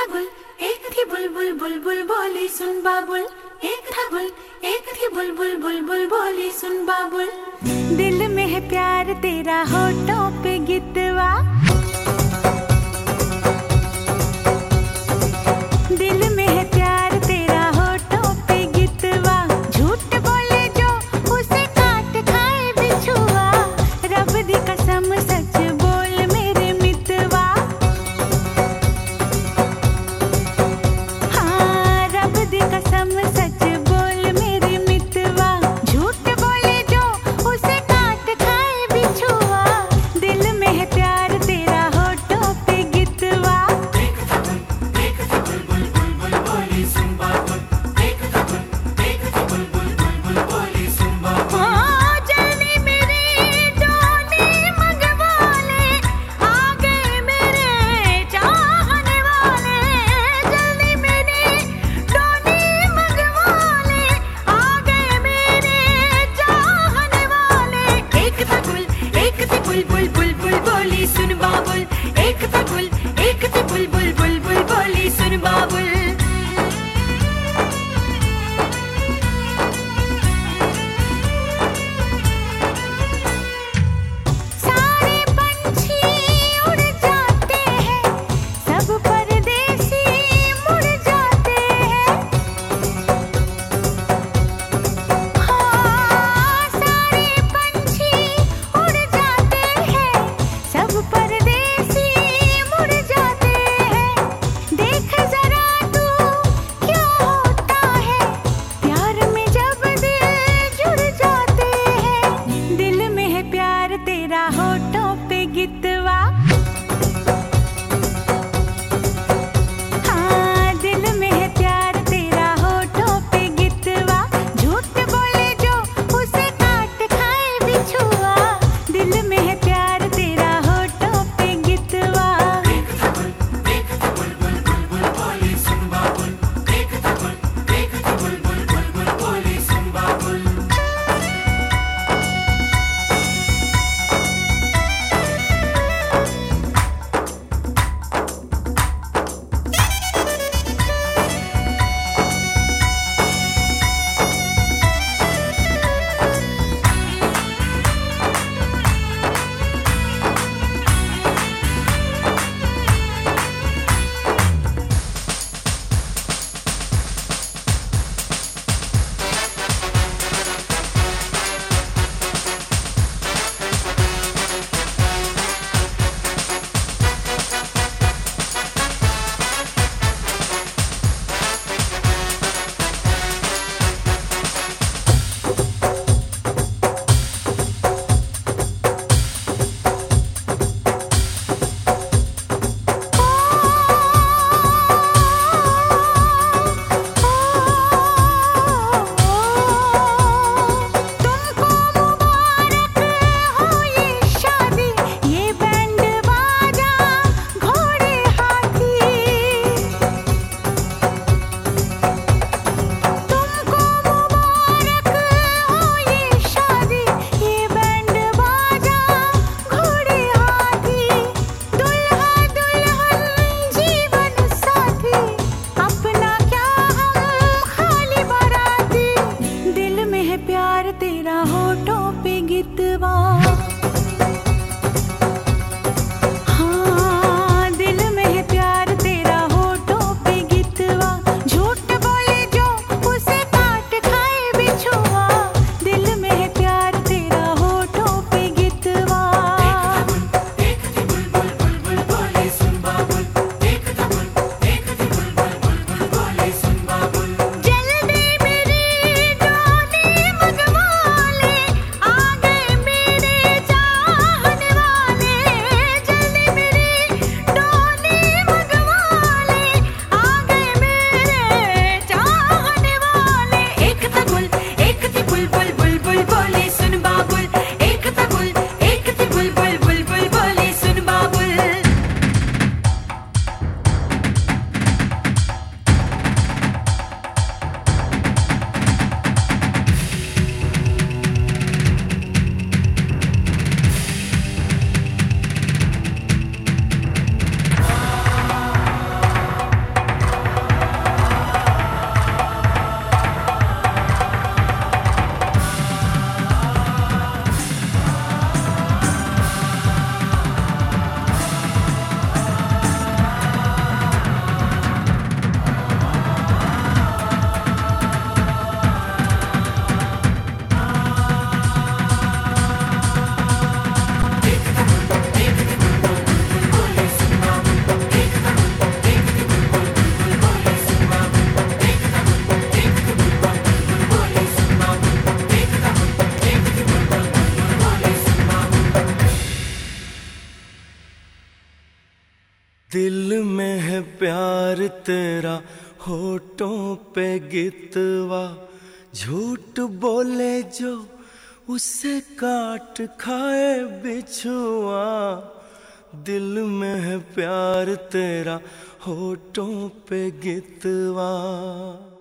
था गुल, एक थी बुलबुल, बुलबुल बोली सुन बाबुल। एक था गुल, एक थी बुलबुल, बुलबुल बोली सुन बाबुल। दिल में है प्यार तेरा, होठों पे गितवा। दिल में है प्यार तेरा, होठों पे गितवा। झूठ बोले जो उसे काट खाए बिछुआ। रब दी कसम सच बोल मेरे मितवा। हाँ, रब दी कसम सच बोल मेरे मितवा। झूठ बोले जो उसे काट खाए बिछुआ। दिल में है प्यार तेरा, होठों पे गितवा। बुलबुल बुलबुल बोली सुन बाबुल। एक था गुल, एक थी बुलबुल, बुलबुल बोली सुन बाबुल। सारे पंछी उड़ जाते हैं, सब परदेसी मुड़ जाते हैं। हाँ, सारे पंछी उड़ जाते हैं, सब परदेसी मुड़ जाते हैं। देख जरा दिल में है प्यार तेरा होठों पे गितवा, झूठ बोले जो उसे काट खाए बिछुआ। दिल में है प्यार तेरा होठों पे गितवा।